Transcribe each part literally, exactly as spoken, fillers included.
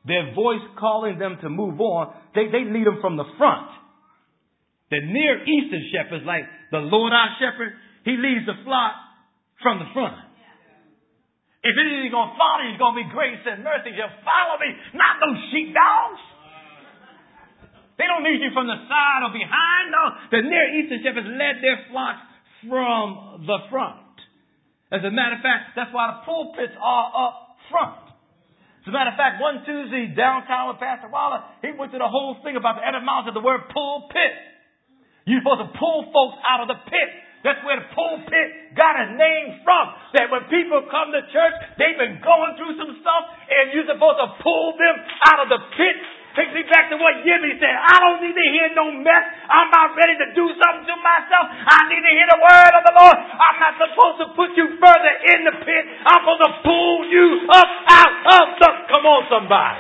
their voice calling them to move on, they, they lead them from the front. The Near Eastern shepherds, like the Lord our shepherd, he leads the flock from the front. If anything's going to follow you, it's going to be grace and mercy. You'll follow me, not those sheepdogs. They don't lead you from the side or behind. No, the Near Eastern shepherds led their flocks from the front. As a matter of fact, that's why the pulpits are up front. As a matter of fact, one Tuesday downtown with Pastor Waller, he went through the whole thing about the etymology of the word pulpit. You're supposed to pull folks out of the pit. That's where the pulpit got a name from. That when people come to church, they've been going through some stuff, and you're supposed to pull them out of the pit. Takes me back to what Jimmy said. I don't need to hear no mess. I'm not ready to do something to myself. I need to hear the word of the Lord. I'm not supposed to put you further in the pit. I'm supposed to pull you up out of the... Come on, somebody.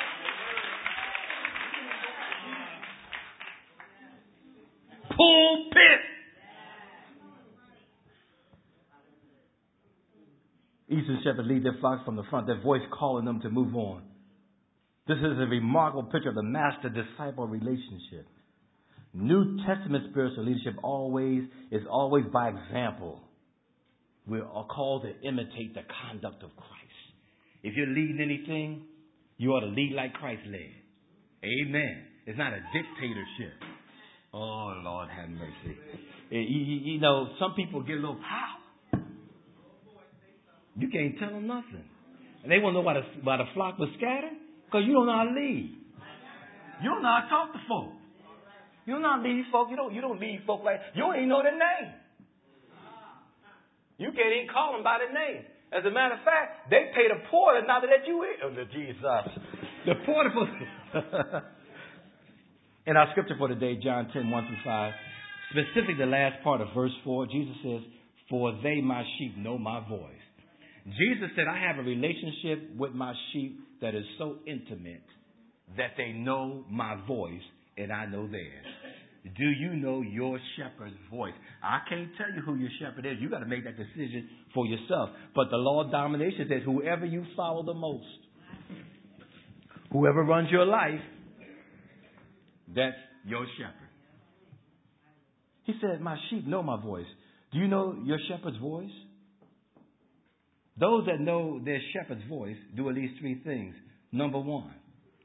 Pulpit. Eastern shepherds lead their flocks from the front, their voice calling them to move on. This is a remarkable picture of the master-disciple relationship. New Testament spiritual leadership always is always by example. We are called to imitate the conduct of Christ. If you're leading anything, you ought to lead like Christ led. Amen. It's not a dictatorship. Oh, Lord have mercy. You, you, you know, some people get a little power. You can't tell them nothing. And they want to know why the, why the flock was scattered? Because you don't know how to lead. You don't know how to talk to folk. You don't know how to lead folk. You don't, you don't lead folk like... You don't even know their name. You can't even call them by their name. As a matter of fact, they pay the porter now that you in. Oh, Jesus. The porter... In our scripture for today, John ten, one through five, specifically the last part of verse four, Jesus says, "For they, my sheep, know my voice." Jesus said, I have a relationship with my sheep that is so intimate that they know my voice and I know theirs. Do you know your shepherd's voice? I can't tell you who your shepherd is. You got to make that decision for yourself. But the law of domination says whoever you follow the most, whoever runs your life, that's your shepherd. He said, my sheep know my voice. Do you know your shepherd's voice? Those that know their shepherd's voice do at least three things. Number one,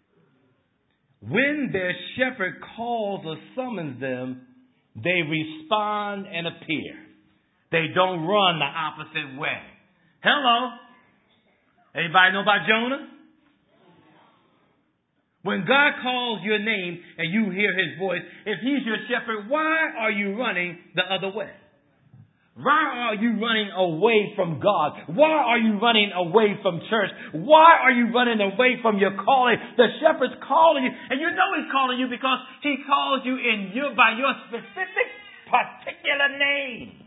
when their shepherd calls or summons them, they respond and appear. They don't run the opposite way. Hello? Anybody know about Jonah? When God calls your name and you hear his voice, if he's your shepherd, why are you running the other way? Why are you running away from God? Why are you running away from church? Why are you running away from your calling? The shepherd's calling you, and you know he's calling you because he calls you in your by your specific particular name.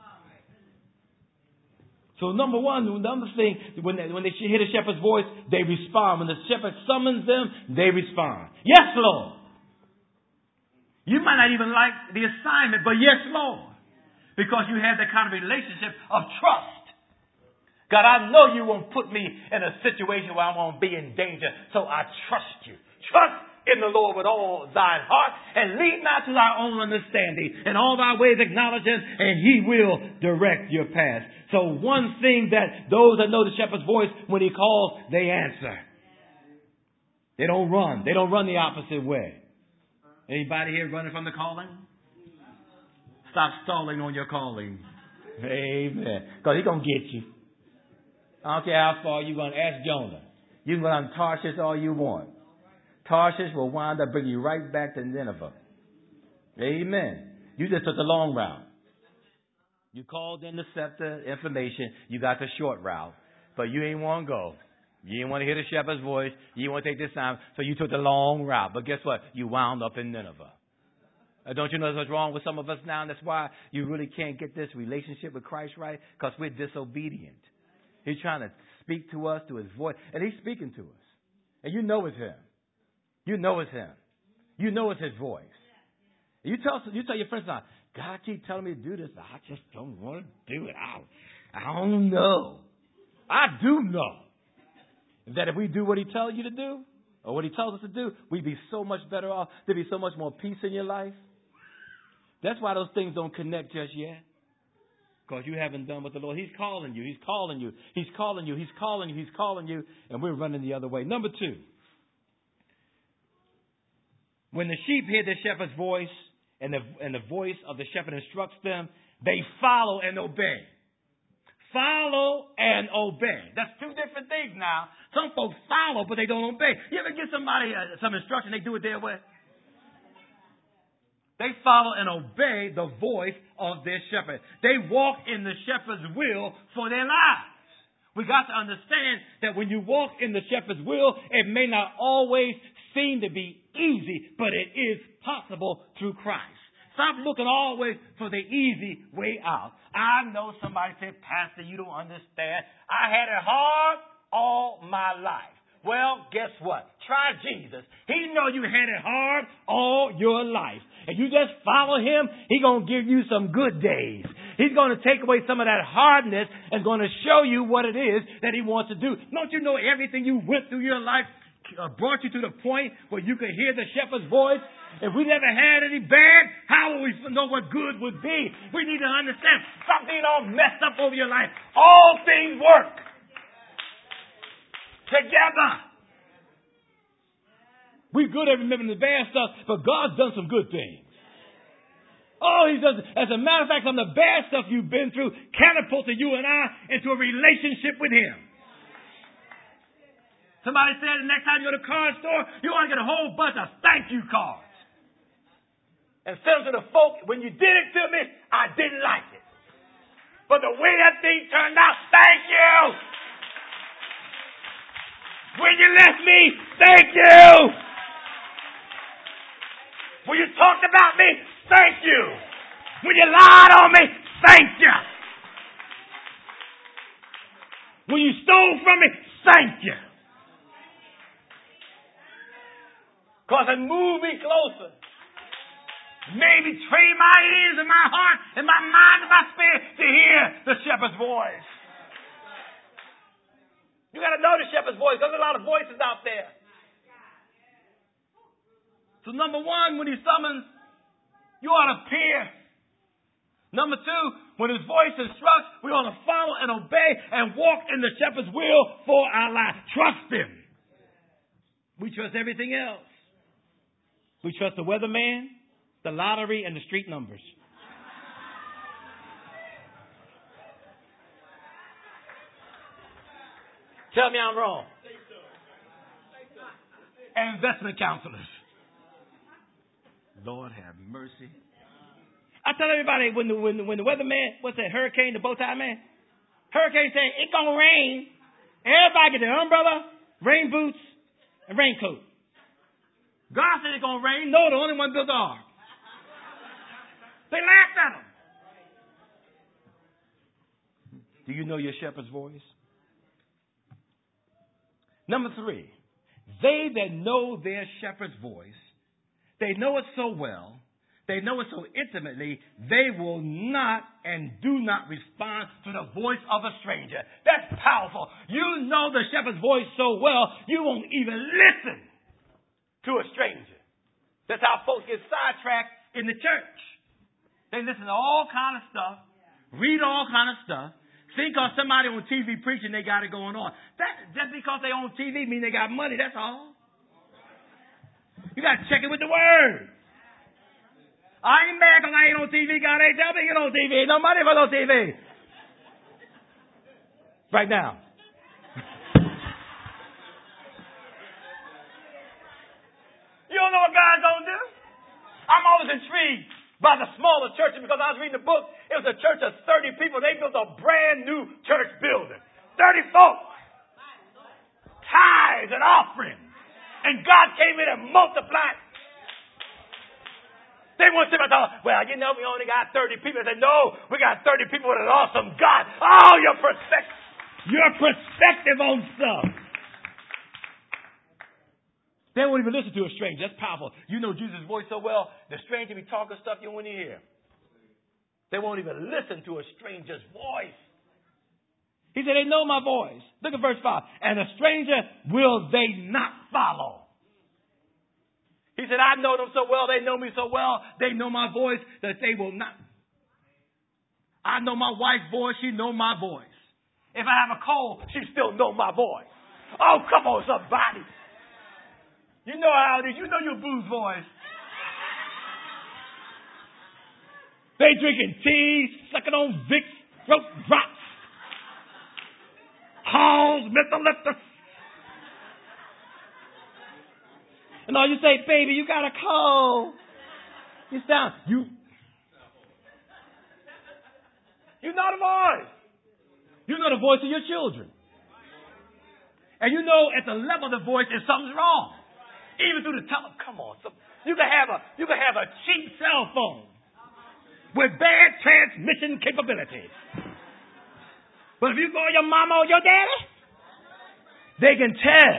So number one, number thing, when they, when they hear the shepherd's voice, they respond. When the shepherd summons them, they respond. Yes, Lord. You might not even like the assignment, but yes, Lord. Because you have that kind of relationship of trust. God, I know you won't put me in a situation where I'm going to be in danger. So I trust you. Trust in the Lord with all thine heart. And lead not to thy own understanding. In all thy ways acknowledge him. And he will direct your path. So one thing that those that know the shepherd's voice, when he calls, they answer. They don't run. They don't run the opposite way. Anybody here running from the calling? Stop stalling on your calling. Amen. Because he's going to get you. I don't care how far you're going to ask Jonah. You can go on Tarshish all you want. Tarshish will wind up bringing you right back to Nineveh. Amen. You just took the long route. You called in the scepter information. You got the short route. But you ain't want to go. You didn't want to hear the shepherd's voice. You didn't want to take this time. So you took the long route. But guess what? You wound up in Nineveh. Uh, don't you know what's wrong with some of us now? And that's why you really can't get this relationship with Christ right, because we're disobedient. He's trying to speak to us through his voice, and he's speaking to us. And you know it's him. You know it's him. You know it's his voice. You tell you tell your friends now, God keep telling me to do this. I just don't want to do it. I, I don't know. I do know that if we do what he tells you to do, or what he tells us to do, we'd be so much better off. There'd be so much more peace in your life. That's why those things don't connect just yet. Because you haven't done what the Lord, He's calling you. He's calling you. He's calling you. He's calling you. He's calling you. And we're running the other way. Number two. When the sheep hear the shepherd's voice and the, and the voice of the shepherd instructs them, they follow and obey. Follow and obey. That's two different things now. Some folks follow, but they don't obey. You ever give somebody uh, some instruction, they do it their way? They follow and obey the voice of their shepherd. They walk in the shepherd's will for their lives. We got to understand that when you walk in the shepherd's will, it may not always seem to be easy, but it is possible through Christ. Stop looking always for the easy way out. I know somebody said, Pastor, you don't understand. I had it hard all my life. Well, guess what? Try Jesus. He know you had it hard all your life. And you just follow Him, He's going to give you some good days. He's going to take away some of that hardness and going to show you what it is that He wants to do. Don't you know everything you went through your life uh, brought you to the point where you could hear the shepherd's voice? If we never had any bad, how will we know what good would be? We need to understand. Stop being all messed up over your life. All things work together. We good at remembering the bad stuff, but God's done some good things. Oh, He does. As a matter of fact, some of the bad stuff you've been through catapulted you and I into a relationship with Him. Somebody said the next time you go to the car store, you want to get a whole bunch of thank you cards. And send them to the folk, when you did it to me, I didn't like it. But the way that thing turned out, thank you. When you left me, thank you. When you talked about me, thank you. When you lied on me, thank you. When you stole from me, thank you. Because it moved me closer. Maybe train my ears and my heart and my mind and my spirit to hear the shepherd's voice. You got to know the shepherd's voice. There's a lot of voices out there. So number one, when He summons, you ought to peer. Number two, when His voice instructs, we ought to follow and obey and walk in the shepherd's will for our life. Trust Him. We trust everything else. We trust the weatherman, the lottery, and the street numbers. Tell me I'm wrong. And investment counselors. Lord have mercy. I tell everybody when the when the, when the weatherman, what's that, hurricane, the bow tie man? Hurricane saying it's gonna rain. Everybody get their umbrella, rain boots, and raincoat. God said it's gonna rain. No, the only one built the ark. They laughed at him. Do you know your shepherd's voice? Number three, they that know their shepherd's voice, they know it so well, they know it so intimately, they will not and do not respond to the voice of a stranger. That's powerful. You know the shepherd's voice so well, you won't even listen to a stranger. That's how folks get sidetracked in the church. They listen to all kind of stuff, read all kind of stuff, think on somebody on T V preaching they got it going on. That just because they on T V mean they got money, that's all. You got to check it with the Word. I ain't mad because I ain't on T V. God ain't tell me get on T V. Ain't no money for no T V. Right now. You don't know what God's going to do? I'm always intrigued by the smaller churches because I was reading a book. It was a church of thirty people. They built a brand new church building. thirty folks. Tithes and offerings. And God came in and multiplied. They want to talk, well, you know, we only got thirty people. They said, no, we got thirty people with an awesome God. Oh, your perspective. Your perspective on stuff. They won't even listen to a stranger. That's powerful. You know Jesus' voice so well, the stranger be talking stuff you won't hear. They won't even listen to a stranger's voice. He said, they know my voice. Look at verse five. And a stranger will they not follow. He said, I know them so well. They know me so well. They know my voice that they will not. I know my wife's voice. She know my voice. If I have a cold, she still know my voice. Oh, come on, somebody. You know how it is. You know your boo's voice. They drinking tea, sucking on Vicks, throat drops, Halls, Methalifter. And all you say, baby, you got a cold. You sound, you, you know the voice. You know the voice of your children. And you know at the level of the voice if something's wrong. Even through the telephone. Come on. Some, you can have a, you can have a cheap cell phone with bad transmission capabilities. But if you call your mama or your daddy, they can tell.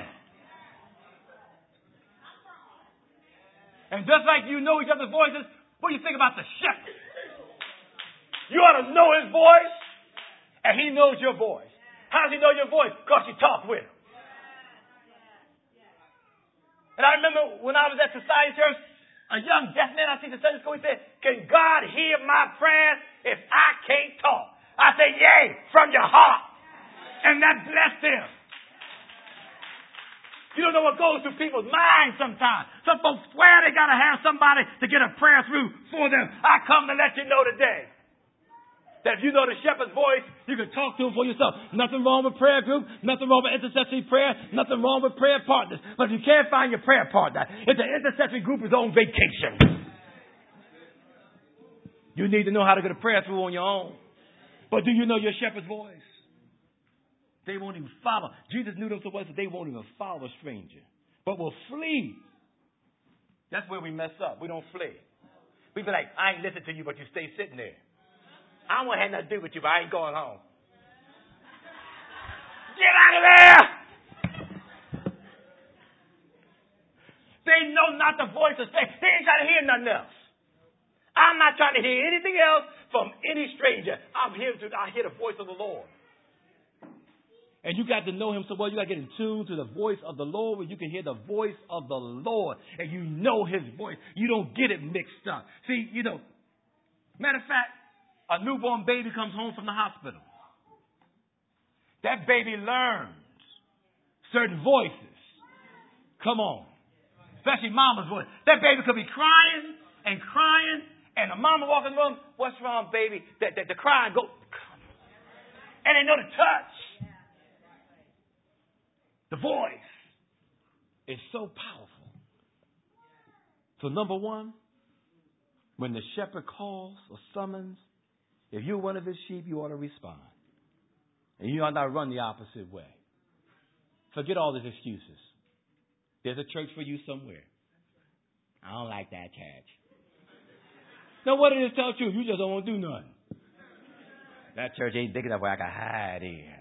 And just like you know each other's voices, what do you think about the shepherd? You ought to know his voice, and he knows your voice. How does he know your voice? Because you talk with him. And I remember when I was at Society Church, a young deaf man I teach in Sunday school, he said, can God hear my prayers if I can't talk? I said, yay, from your heart. And that blessed him. You don't know what goes through people's minds sometimes. Some folks swear they got to have somebody to get a prayer through for them. I come to let you know today that if you know the shepherd's voice, you can talk to him for yourself. Nothing wrong with prayer group. Nothing wrong with intercessory prayer. Nothing wrong with prayer partners. But if you can't find your prayer partner, if the intercessory group is on vacation, you need to know how to get a prayer through on your own. But do you know your shepherd's voice? They won't even follow. Jesus knew them so well that they won't even follow a stranger, but will flee. That's where we mess up. We don't flee. We be like, I ain't listen to you, but you stay sitting there. I don't want to have nothing to do with you, but I ain't going home. Get out of there! They know not the voice of faith. They ain't trying to hear nothing else. I'm not trying to hear anything else from any stranger. I'm here to I hear the voice of the Lord. And you got to know him so well. You got to get in tune to the voice of the Lord where you can hear the voice of the Lord. And you know his voice. You don't get it mixed up. See, you know, matter of fact, a newborn baby comes home from the hospital. That baby learns certain voices. Come on. Especially mama's voice. That baby could be crying and crying. And the mama walking in the room, what's wrong, baby? The, the, the crying go. And they know the touch. The voice is so powerful. So number one, when the shepherd calls or summons, if you're one of his sheep, you ought to respond. And you ought not run the opposite way. Forget all these excuses. There's a church for you somewhere. I don't like that church. Now what it is, tell the truth. You just don't want to do nothing. That church ain't big enough where I can hide in.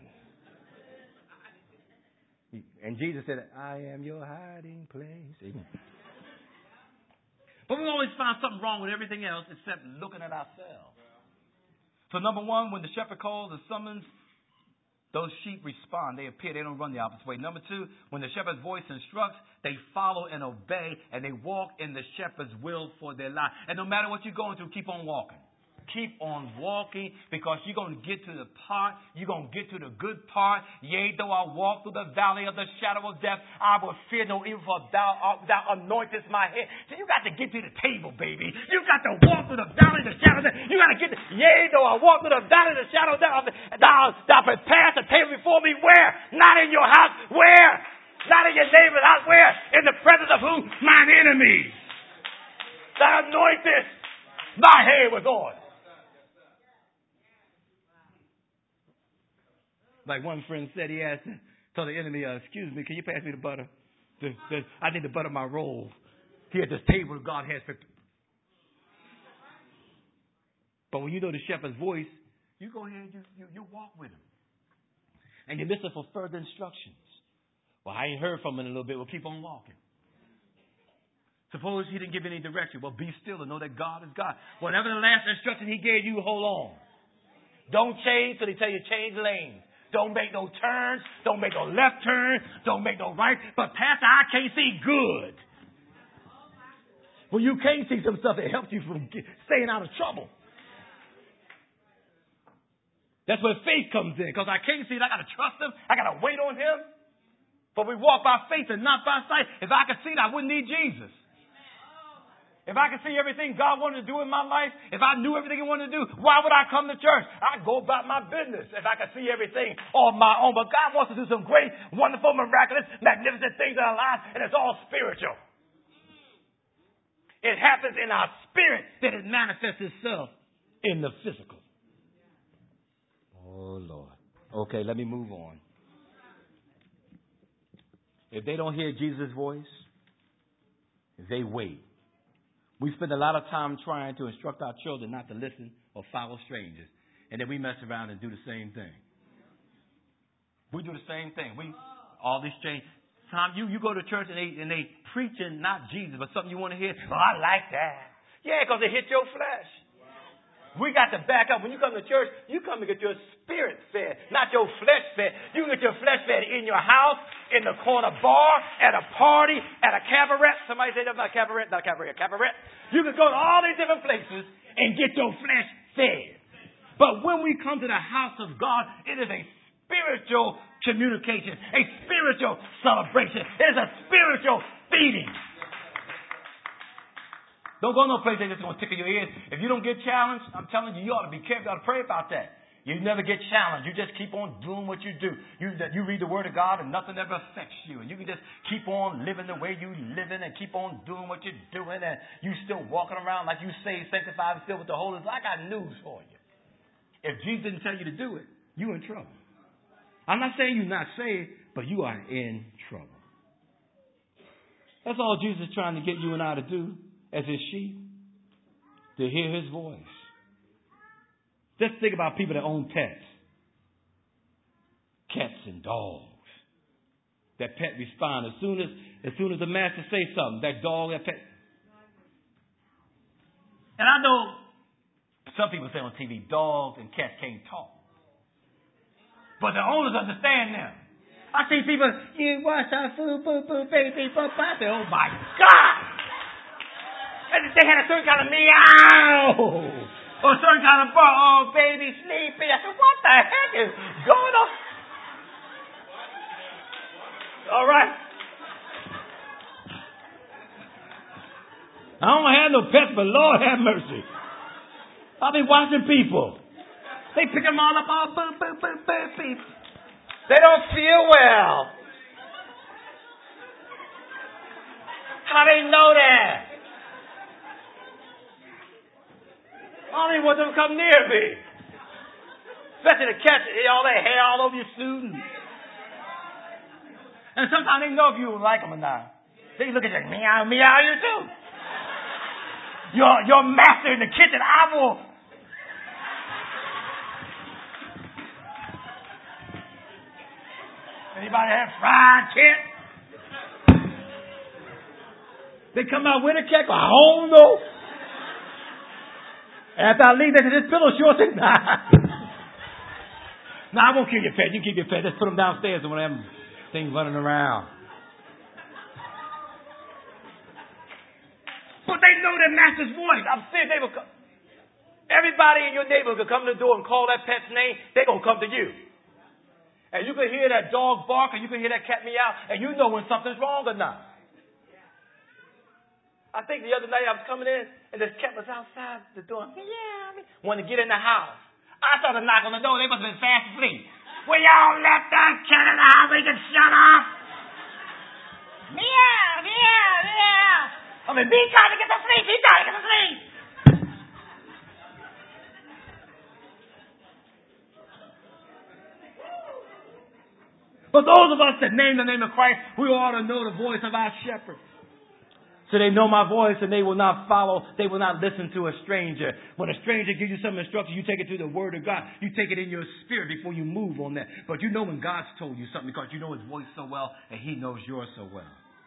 And Jesus said, I am your hiding place. Amen. But we always find something wrong with everything else except looking at ourselves. So number one, when the shepherd calls or summons, those sheep respond. They appear. They don't run the opposite way. Number two, when the shepherd's voice instructs, they follow and obey, and they walk in the shepherd's will for their life. And no matter what you're going through, keep on walking. Keep on walking because you're going to get to the part, you're going to get to the good part. Yea, though I walk through the valley of the shadow of death, I will fear no evil, for thou, thou anointest my head. So you got to get to the table, baby. You got to walk through the valley of the shadow of death. You got to get to, yea, though I walk through the valley of the shadow of death, thou, thou preparest a table before me. Where? Not in your house. Where? Not in your neighbor's house. Where? In the presence of who? Mine enemies. Thou anointest my head with oil. Like one friend said, he asked, told the enemy, uh, excuse me, can you pass me the butter? The, the, I need to butter my roll. He had this table God has prepared. But when you know the shepherd's voice, you go ahead and you, you, you walk with him. And you listen for further instructions. Well, I ain't heard from him in a little bit. We'll keep on walking. Suppose he didn't give any direction. Well, be still and know that God is God. Whatever the last instruction he gave you, hold on. Don't change till they tell you change lanes. Don't make no turns. Don't make no left turn. Don't make no right. But Pastor, I can't see good. When you can't see some stuff, it helps you from get, staying out of trouble. That's where faith comes in. Because I can't see it, I got to trust him. I got to wait on him. But we walk by faith and not by sight. If I could see it, I wouldn't need Jesus. If I could see everything God wanted to do in my life, if I knew everything He wanted to do, why would I come to church? I'd go about my business if I could see everything on my own. But God wants to do some great, wonderful, miraculous, magnificent things in our lives, and it's all spiritual. It happens in our spirit that it manifests itself in the physical. Oh, Lord. Okay, let me move on. If they don't hear Jesus' voice, they wait. We spend a lot of time trying to instruct our children not to listen or follow strangers. And then we mess around and do the same thing. We do the same thing. We all these strangers. Tom, you, you go to church and they and they preaching not Jesus, but something you want to hear. Oh, I like that. Yeah, because it hit your flesh. We got to back up. When you come to church, you come to get your spirit fed, not your flesh fed. You can get your flesh fed in your house, in the corner bar, at a party, at a cabaret. Somebody say that about cabaret? Not cabaret, cabaret. You can go to all these different places and get your flesh fed. But when we come to the house of God, it is a spiritual communication, a spiritual celebration. It is a spiritual feeding. Don't go no place that's just going to tickle your ears. If you don't get challenged, I'm telling you, you ought to be careful. You ought to pray about that. You never get challenged. You just keep on doing what you do. You you read the Word of God and nothing ever affects you. And you can just keep on living the way you living and keep on doing what you're doing. And you still walking around like you saved, sanctified, and filled with the Holy Spirit. I got news for you. If Jesus didn't tell you to do it, you're in trouble. I'm not saying you're not saved, but you are in trouble. That's all Jesus is trying to get you and I to do as His sheep, to hear His voice. Just think about people that own pets. Cats and dogs. That pet responds as soon as as soon as the master says something. That dog, that pet. And I know some people say on T V, dogs and cats can't talk. But the owners understand them. I see people, you wash our food, boo, boo, baby, boo, boo. I say, oh my God! And they had a certain kind of meow. Or a certain kind of bark. Oh, baby, sleepy. I said, what the heck is going on? All right. I don't have no pets, but Lord have mercy. I'll be watching people. They pick them all up, all boom, boom, boom, boom, boom. They don't feel well. How they know that? I don't even want them to come near me. Especially the cats, all that hair all over your suit. And, and sometimes they know if you like them or not. They look at you, meow, meow, you too. Your, your master in the kitchen, I will. Anybody have fried cat? They come out with a cat, I don't know. After I leave, they say, this pillow sure thing. Nah. Nah, I won't kill your pet. You keep your pet. Just put them downstairs and one of them things running around. But they know their master's voice. I'm serious. They will come. Everybody in your neighborhood can come to the door and call that pet's name. They're going to come to you. And you can hear that dog bark and you can hear that cat meow and you know when something's wrong or not. I think the other night I was coming in and this cat was outside the door. Yeah, wanted to get in the house. I started to knock on the door. They must have been fast asleep. Will y'all let that cat in the house? We can shut up. Meow, meow, meow. I mean, be trying to get to sleep. Be trying to get to sleep. But those of us that name the name of Christ, we ought to know the voice of our shepherd. So they know my voice and they will not follow, they will not listen to a stranger. When a stranger gives you some instruction, you take it through the Word of God. You take it in your spirit before you move on that. But you know when God's told you something because you know His voice so well and He knows yours so well.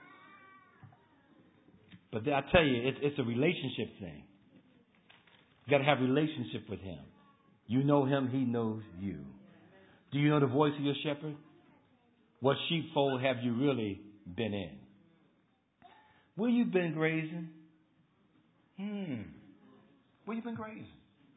But I tell you, it's, it's a relationship thing. You got to have a relationship with Him. You know Him, He knows you. Do you know the voice of your shepherd? What sheepfold have you really been in? Where you been grazing? Hmm. Where you been grazing?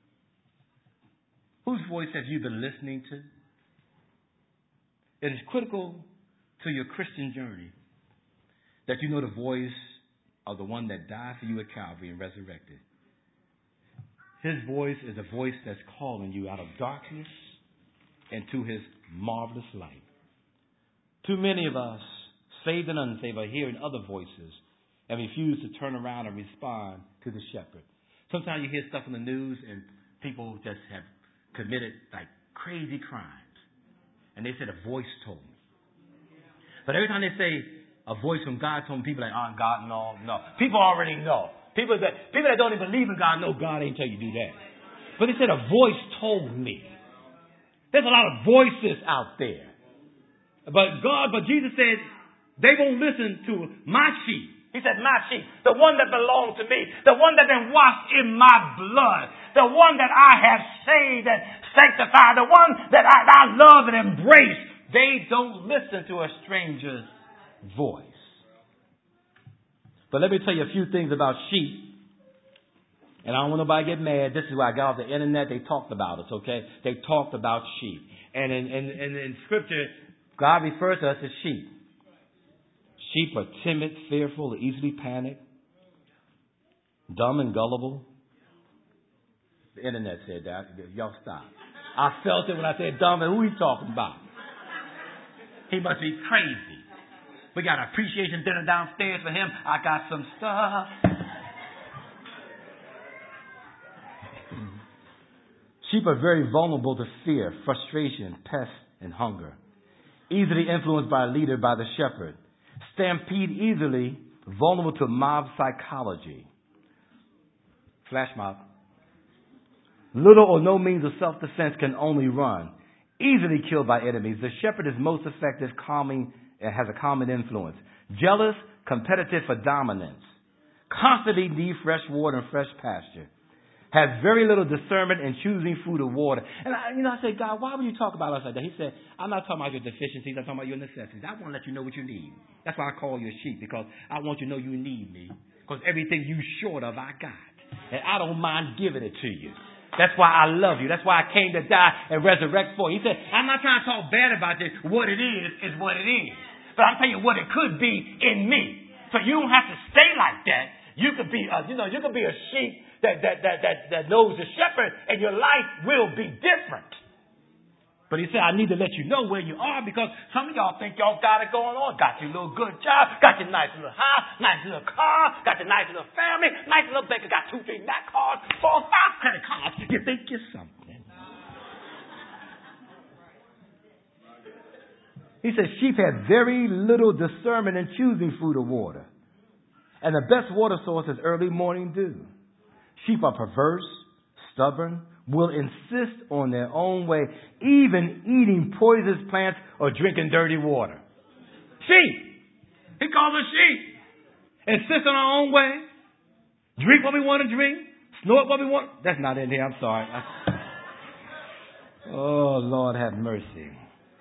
Whose voice have you been listening to? It is critical to your Christian journey that you know the voice of the one that died for you at Calvary and resurrected. His voice is a voice that's calling you out of darkness into his marvelous light. Too many of us, saved and unsaved, are hearing other voices and refuse to turn around and respond to the shepherd. Sometimes you hear stuff in the news and people just have committed like crazy crimes. And they said, a voice told me. But every time they say, a voice from God told me, people are like, oh, God, no, no. People already know. People that people that don't even believe in God know God ain't tell you to do that. But they said, a voice told me. There's a lot of voices out there. But God, but Jesus said, they won't listen to my sheep. He said, my sheep, the one that belongs to me, the one that been washed in my blood, the one that I have saved and sanctified, the one that I, I love and embrace. They don't listen to a stranger's voice. But let me tell you a few things about sheep. And I don't want nobody to get mad. This is why I got off the internet. They talked about us, okay? They talked about sheep. And in, in, in, in Scripture, God refers to us as sheep. Sheep are timid, fearful, easily panicked, dumb and gullible. The internet said that. Y'all stop. I felt it when I said dumb, and who he talking about? He must be crazy. We got an appreciation dinner downstairs for him. I got some stuff. Sheep are very vulnerable to fear, frustration, pests, and hunger. Easily influenced by a leader, by the shepherd. Stampede easily, vulnerable to mob psychology. Flash mob. Little or no means of self-defense, can only run. Easily killed by enemies. The shepherd is most effective, calming, and has a calming influence. Jealous, competitive for dominance. Constantly need fresh water and fresh pasture. Has very little discernment in choosing food or water. And I, you know, I said, God, why would you talk about us like that? He said, I'm not talking about your deficiencies. I'm talking about your necessities. I want to let you know what you need. That's why I call you a sheep, because I want you to know you need me. Because everything you short of, I got. And I don't mind giving it to you. That's why I love you. That's why I came to die and resurrect for you. He said, I'm not trying to talk bad about you. What it is, is what it is. But I'm telling you what it could be in me. So you don't have to stay like that. You could be, a, you know, you could be a sheep that, that, that, that, that knows the shepherd, and your life will be different. But he said, I need to let you know where you are, because some of y'all think y'all got it going on. Got your little good job, got your nice little house, nice little car, got your nice little family, nice little bank, got two, three Mac cards, four, five credit cards. You think you're something. He said, sheep have very little discernment in choosing food or water. And the best water source is early morning dew. Sheep are perverse, stubborn, will insist on their own way, even eating poisonous plants or drinking dirty water. Sheep. He calls us sheep. Insist on our own way. Drink what we want to drink. Snort what we want. That's not in here. I'm sorry. Oh, Lord, have mercy.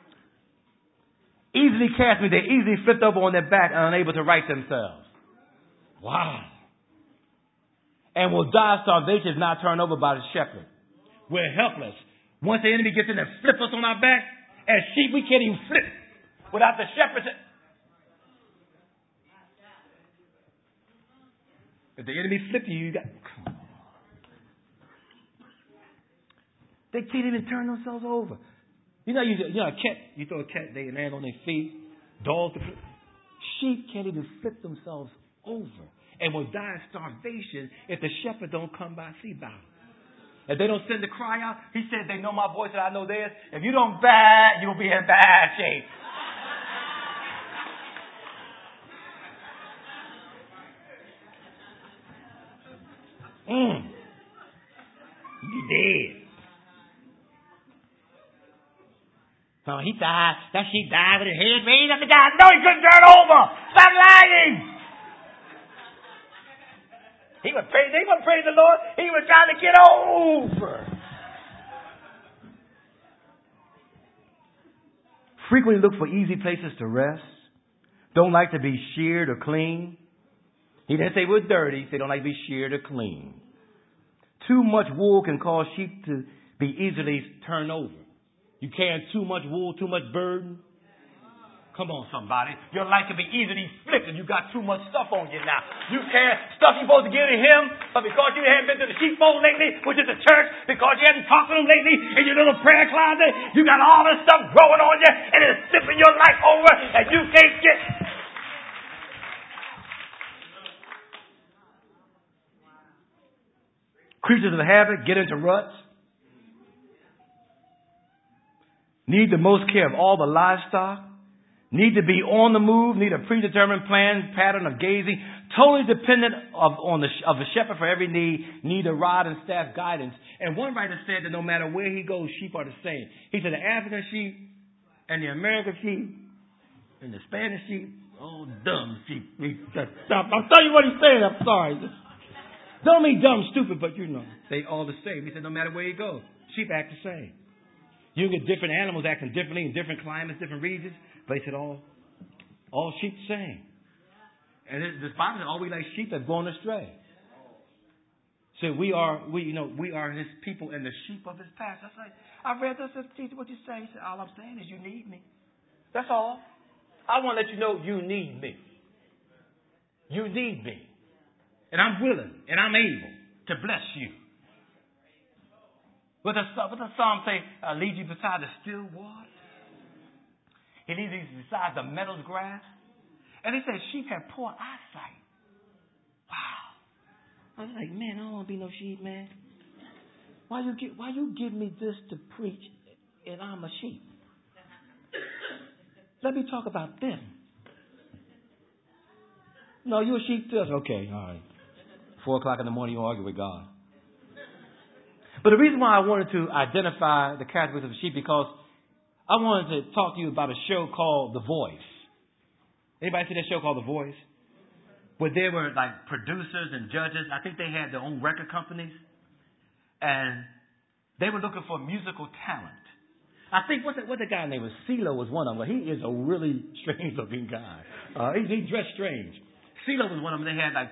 Easily cast me. They easily flipped over on their back and unable to right themselves. Wow. And will die of starvation if not turned over by the shepherd. We're helpless. Once the enemy gets in and flips us on our back, as sheep, we can't even flip without the shepherd. If the enemy flips you, you got... They can't even turn themselves over. You know, you, you know, a cat, you throw a cat, they land on their feet. Dogs, sheep can't even flip themselves over, and will die of starvation if the shepherd don't come by see about them. If they don't send the cry out, he said, they know my voice and I know theirs. If you don't bad, you'll be in bad shape. Mm. You dead. No, he died. That sheep died with his head raised up to God. No, he couldn't turn over. Stop lying. He was praising, he was praising the Lord. He was trying to get over. Frequently look for easy places to rest. Don't like to be sheared or clean. He didn't say we're dirty. He said don't like to be sheared or clean. Too much wool can cause sheep to be easily turned over. You carrying too much wool, too much burden. Come on, somebody. Your life can be easily flipped and you got too much stuff on you now. You carry stuff you're supposed to give to him, but because you haven't been to the sheepfold lately, which is the church, because you haven't talked to him lately in your little prayer closet, you got all this stuff growing on you and it's flipping your life over and you can't get... Creatures of habit get into ruts. Need the most care of all the livestock. Need to be on the move, need a predetermined plan, pattern of gazing, totally dependent of, on the, of a shepherd for every need, need a rod and staff guidance. And one writer said that no matter where he goes, sheep are the same. He said the African sheep and the American sheep and the Spanish sheep, oh, dumb sheep. He just, I'll tell you what he's saying, I'm sorry. Don't mean dumb, stupid, but you know, they all the same. He said no matter where you go, sheep act the same. You can get different animals acting differently in different climates, different regions. But he said all, all sheep the same. And it, this Bible said all we like sheep have gone astray. So we are, we you know, we are his people and the sheep of his pasture. I said, I read this. I said, Jesus, what you say? He said, all I'm saying is you need me. That's all. I want to let you know you need me. You need me. And I'm willing and I'm able to bless you. What does the psalm say? Uh, lead you beside the still water. He leads you beside the meadow's grass. And he says sheep have poor eyesight. Wow. I was like, man, I don't want to be no sheep, man. Why you give, why you give me this to preach and I'm a sheep? Let me talk about them. No, you're a sheep too. Okay, all right. Four o'clock in the morning, you argue with God. But the reason why I wanted to identify the characteristics of sheep because I wanted to talk to you about a show called The Voice. Anybody see that show called The Voice? Where they were like producers and judges. I think they had their own record companies. And they were looking for musical talent. I think what the, what the guy name was, CeeLo was one of them. He is a really strange looking guy. Uh, he, he dressed strange. CeeLo was one of them. They had like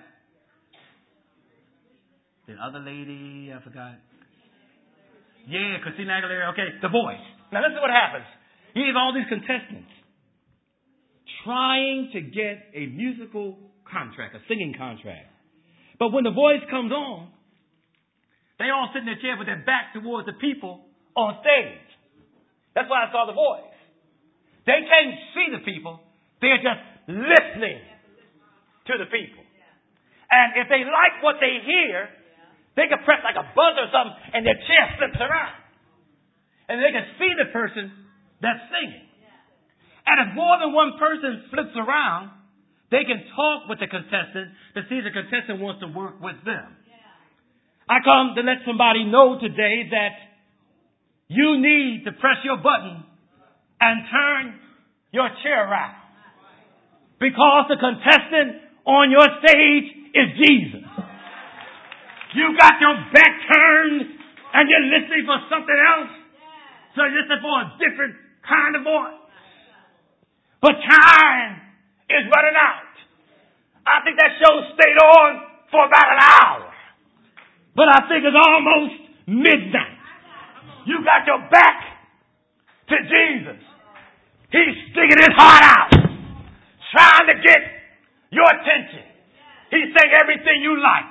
the other lady, I forgot. Yeah, Christina Aguilera. Okay, The Voice. Now listen to what happens. You have all these contestants trying to get a musical contract, a singing contract. But when The Voice comes on, they all sit in their chair with their back towards the people on stage. That's why I saw The Voice. They can't see the people. They're just listening to the people. And if they like what they hear, they can press like a buzzer or something and their chair flips around. And they can see the person that's singing. And if more than one person flips around, they can talk with the contestant to see if the contestant wants to work with them. I come to let somebody know today that you need to press your button and turn your chair around. Because the contestant on your stage is Jesus. You got your back turned and you're listening for something else. So you're listening for a different kind of voice. But time is running out. I think that show stayed on for about an hour. But I think it's almost midnight. You got your back to Jesus. He's sticking his heart out, trying to get your attention. He's saying everything you like.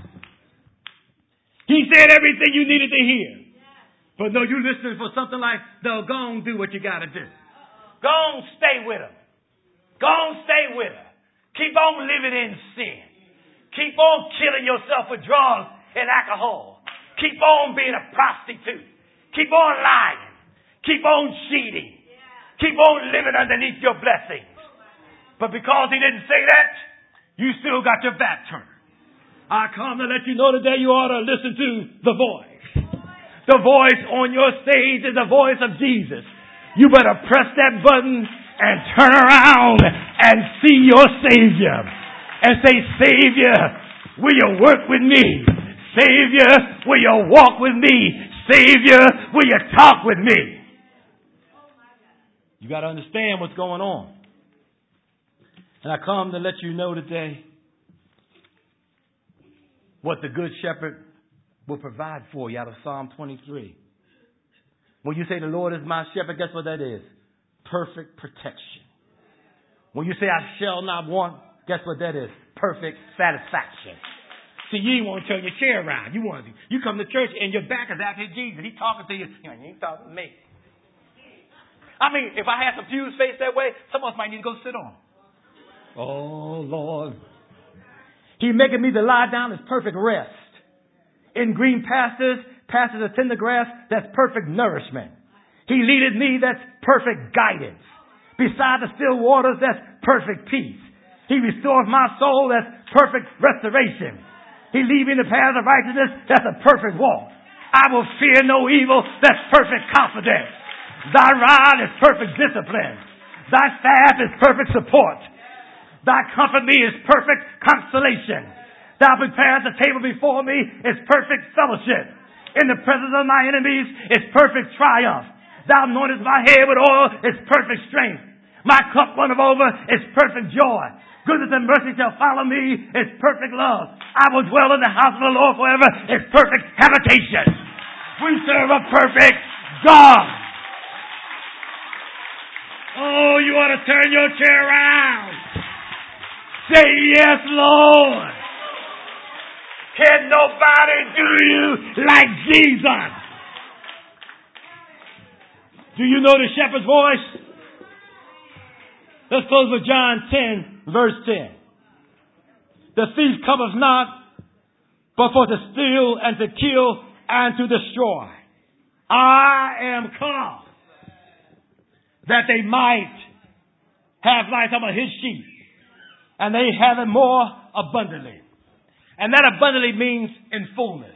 He said everything you needed to hear. But no, you're listening for something like, no, go on, do what you got to do. Go on, stay with him. Go on, stay with her. Keep on living in sin. Keep on killing yourself with drugs and alcohol. Keep on being a prostitute. Keep on lying. Keep on cheating. Keep on living underneath your blessings. But because he didn't say that, you still got your back turned. I come to let you know today you ought to listen to the voice. The voice on your stage is the voice of Jesus. You better press that button and turn around and see your Savior. And say, Savior, will you work with me? Savior, will you walk with me? Savior, will you talk with me? You got to understand what's going on. And I come to let you know today what the good shepherd will provide for you out of Psalm twenty-three. When you say the Lord is my shepherd, guess what that is? Perfect protection. When you say I shall not want, guess what that is? Perfect satisfaction. See, you want to turn your chair around. You want to, you come to church and your back is actually Jesus. He's talking to you. You know, he ain't talking to me. I mean, if I had some pews faced that way, some of us might need to go sit on. Oh, Lord. He maketh me to lie down as perfect rest. In green pastures, pastures of tender grass, that's perfect nourishment. He leadeth me, that's perfect guidance. Beside the still waters, that's perfect peace. He restores my soul, that's perfect restoration. He lead me in the path of righteousness, that's a perfect walk. I will fear no evil, that's perfect confidence. Thy rod is perfect discipline. Thy staff is perfect support. Thy comfort me is perfect consolation. Thou preparest a table before me is perfect fellowship. In the presence of my enemies is perfect triumph. Thou anointest my head with oil is perfect strength. My cup runneth over is perfect joy. Goodness and mercy shall follow me is perfect love. I will dwell in the house of the Lord forever is perfect habitation. We serve a perfect God. Oh, you ought to turn your chair around. Say yes, Lord. Can nobody do you like Jesus? Do you know the shepherd's voice? Let's close with John ten, verse ten. The thief cometh not, but for to steal and to kill and to destroy. I am come that they might have life. I'm his sheep. And they have it more abundantly. And that abundantly means in fullness.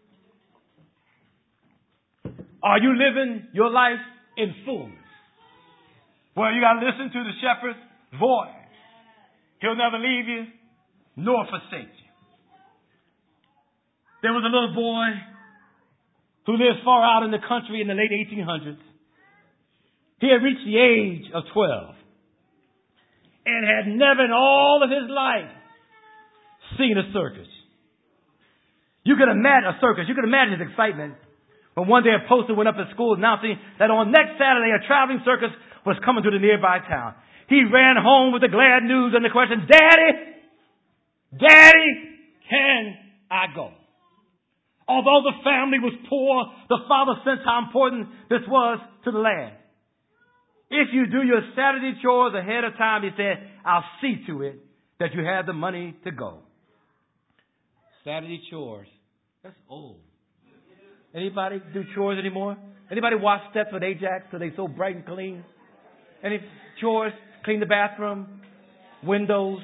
Are you living your life in fullness? Well, you got to listen to the shepherd's voice. He'll never leave you nor forsake you. There was a little boy who lived far out in the country in the late eighteen hundreds. He had reached the age of twelve and had never in all of his life seen a circus. You could imagine a circus. You could imagine his excitement when one day a poster went up at school announcing that on next Saturday a traveling circus was coming to the nearby town. He ran home with the glad news and the question, Daddy, Daddy, can I go? Although the family was poor, the father sensed how important this was to the lad. If you do your Saturday chores ahead of time, he said, I'll see to it that you have the money to go. Saturday chores. That's old. Anybody do chores anymore? Anybody wash steps with Ajax so they so bright and clean? Any chores? Clean the bathroom, windows,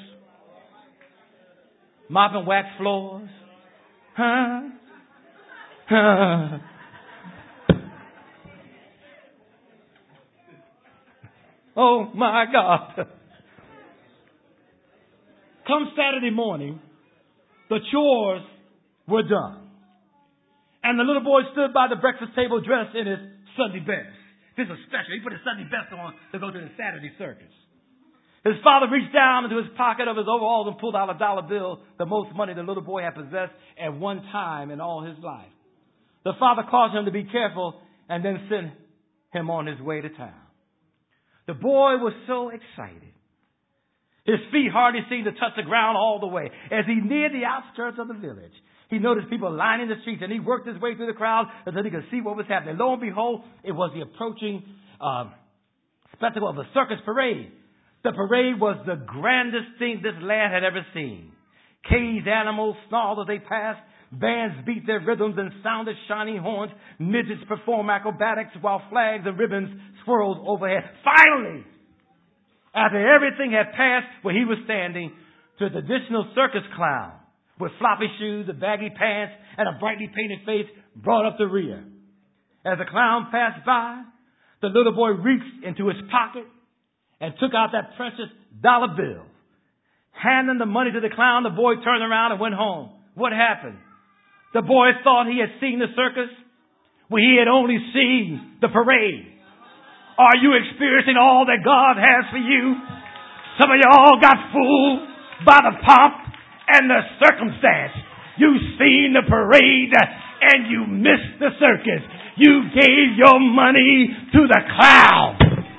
mop and wax floors. Huh? Huh? Oh my God. Come Saturday morning, the chores were done. And the little boy stood by the breakfast table dressed in his Sunday best. This is special. He put his Sunday best on to go to the Saturday circus. His father reached down into his pocket of his overalls and pulled out a dollar bill, the most money the little boy had possessed at one time in all his life. The father cautioned him to be careful and then sent him on his way to town. The boy was so excited. His feet hardly seemed to touch the ground all the way. As he neared the outskirts of the village, he noticed people lining the streets, and he worked his way through the crowd until he could see what was happening. Lo and behold, it was the approaching uh, spectacle of a circus parade. The parade was the grandest thing this lad had ever seen. Caged animals snarled as they passed. Bands beat their rhythms and sounded shining horns. Midgets performed acrobatics while flags and ribbons swirled overhead. Finally, after everything had passed where he was standing, to the traditional circus clown with floppy shoes, a baggy pants, and a brightly painted face brought up the rear. As the clown passed by, the little boy reached into his pocket and took out that precious dollar bill. Handing the money to the clown, the boy turned around and went home. What happened? The boy thought he had seen the circus, where he had only seen the parade. Are you experiencing all that God has for you? Some of y'all got fooled by the pomp and the circumstance. You've seen the parade and you missed the circus. You gave your money to the clown.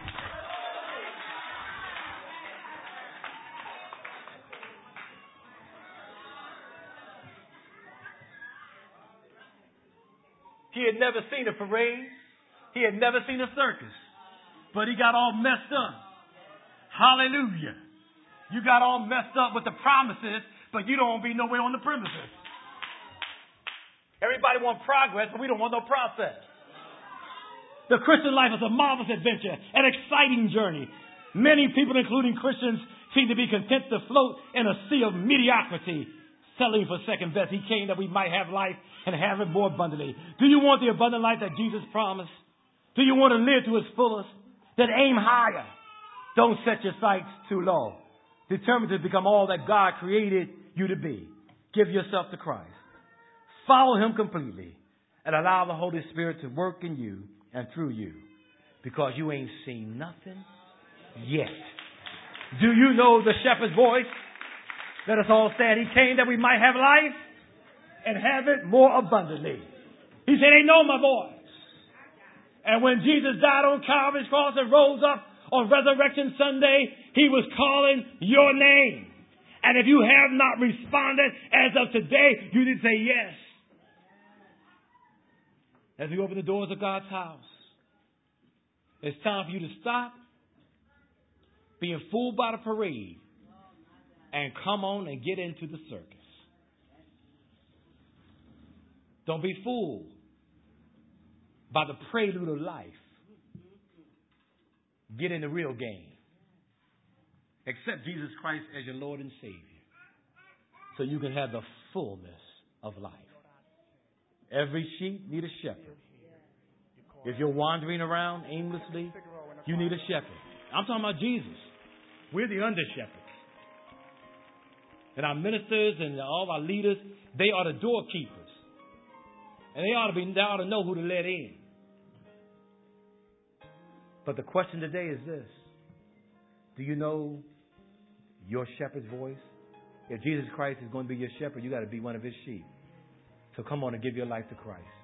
He had never seen a parade. He had never seen a circus. But he got all messed up. Hallelujah. You got all messed up with the promises, but you don't want to be nowhere on the premises. Everybody wants progress, but we don't want no process. The Christian life is a marvelous adventure, an exciting journey. Many people, including Christians, seem to be content to float in a sea of mediocrity, settling for second best. He came that we might have life and have it more abundantly. Do you want the abundant life that Jesus promised? Do you want to live to its fullest? Then aim higher. Don't set your sights too low. Determined to become all that God created you to be. Give yourself to Christ. Follow Him completely and allow the Holy Spirit to work in you and through you, because you ain't seen nothing yet. Do you know the shepherd's voice? Let us all stand. He came that we might have life and have it more abundantly. He said, they know my voice. And when Jesus died on Calvary's cross and rose up on Resurrection Sunday, He was calling your name. And if you have not responded as of today, you need to say yes. As we open the doors of God's house, it's time for you to stop being fooled by the parade and come on and get into the circus. Don't be fooled by the prelude of life. Get in the real game. Accept Jesus Christ as your Lord and Savior so you can have the fullness of life. Every sheep need a shepherd. If you're wandering around aimlessly, you need a shepherd. I'm talking about Jesus. We're the under shepherds. And our ministers and all our leaders, they are the doorkeepers. And they ought to be, they ought to know who to let in. But the question today is this. Do you know your shepherd's voice? If Jesus Christ is going to be your shepherd, you got to be one of His sheep. So come on and give your life to Christ.